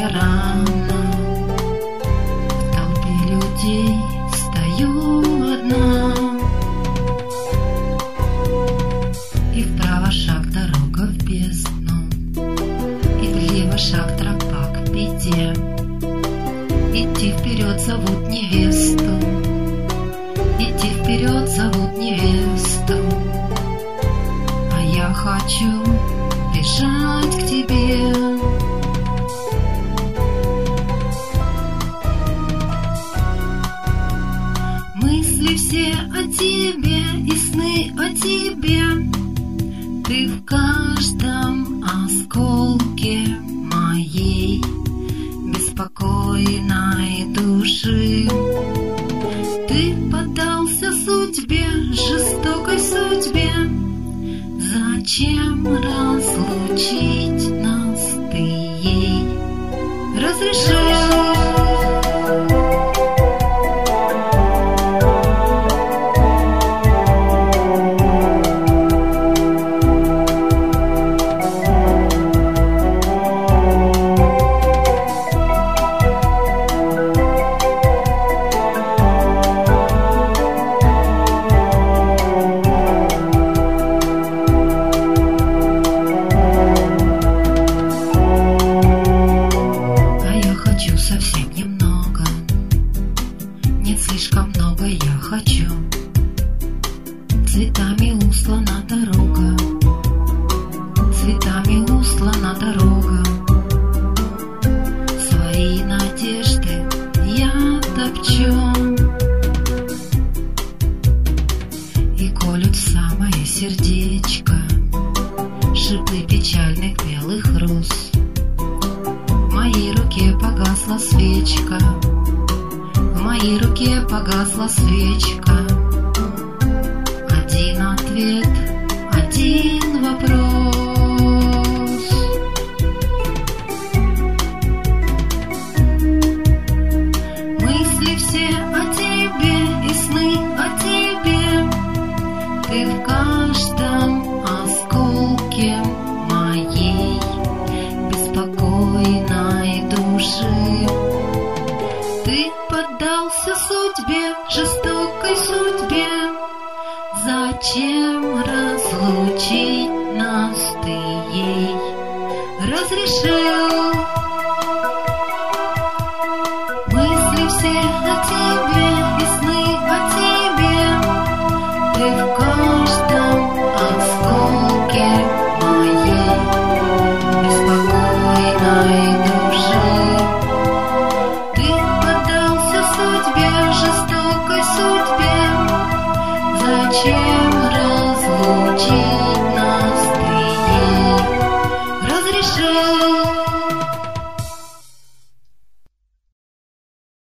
я рано, в толпе людей стою одна. И вправо шаг, дорога в бездну, и влево шаг, тропа к беде. Идти вперед зовут невесту, идти вперед зовут невесту. А я хочу бежать к тебе. Мысли все о тебе и сны о тебе. Ты в каждом осколке моей беспокойной души. Ты поддался судьбе, жестокой судьбе. Зачем разлучить нас ты ей разрешишь? Совсем немного, нет, слишком много я хочу. Цветами устлана дорога, цветами устлана дорога. Свои надежды я топчу и колют в самое сердечко шипы печальных белых роз. В моей руке погасла свечка, в моей руке погасла свечка.